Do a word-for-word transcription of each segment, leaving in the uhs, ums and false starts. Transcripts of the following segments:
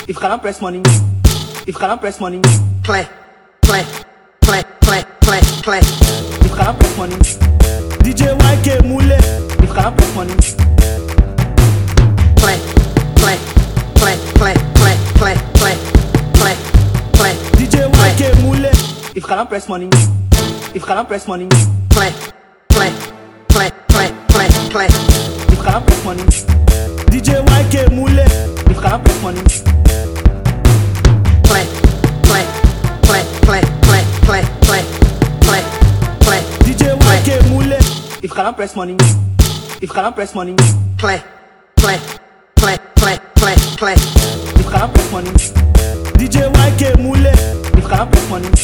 If you cannot press money, if you cannot press money, Play, play, play, play, play, play. if you cannot press money, D J Y K Mule. if you cannot press money, Play, play, play, play, play, play, play, play, play. D J Y K Mule. if you cannot press money, if you cannot press money, Play, play, play, play, play, play. if you cannot press money, D J Y K Mule. if you cannot press money, Play, play, play, play, play, play, play, play, play. D J Y K Mule. if you cannot press money, if you cannot press money, Play, play, play, play, play, play. if you cannot press money, D J Y K Mule. if you cannot press money,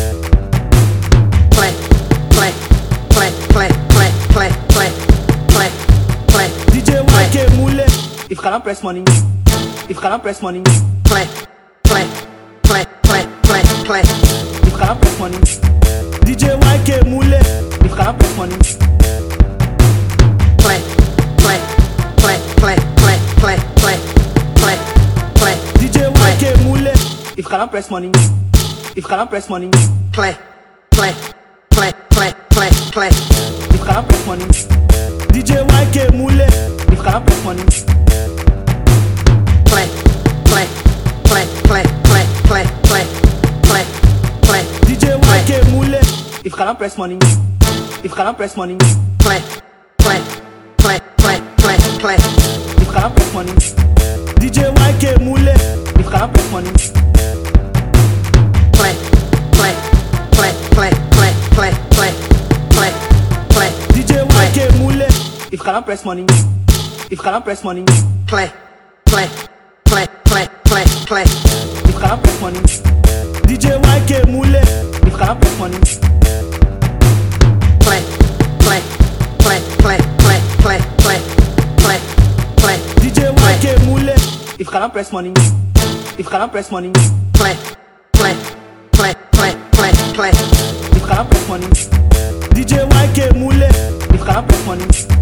Play, play, play, play, play, play, play, play, play. D J Y K Mule. if you cannot press money, if you cannot press money, Play, play, play, play, play, play. if you cannot press money, D J Y K Mule. if you cannot press money, Play, play, play, play, play, play, play, play, play. D J Y K Mule. if you cannot press money, if you cannot press money, Play, play, play, play, play, play. if you cannot press money, D J Y K Mule. if you cannot press money, Play, play, play, play, play, play, play, play, play. D J Y K Mule. if you cannot press money, if you cannot press money, Play, play, play, play, play, play. if you cannot press money, D J Y K Mule. if you cannot press money, Play, play, play, play, play, play, play, play, play. D J Y K Mule. if you cannot press money, if you cannot press money, Play, play, play, play, play, play. if you cannot press money, D J Y K Mule. if you cannot press money, Play, play, play, play, play, play, play, play, play. D J Y K Mule. if you cannot press money, if you cannot press money, Play, play, play, play, play, play. if you cannot press money, D J Y K Mule. if you cannot press money,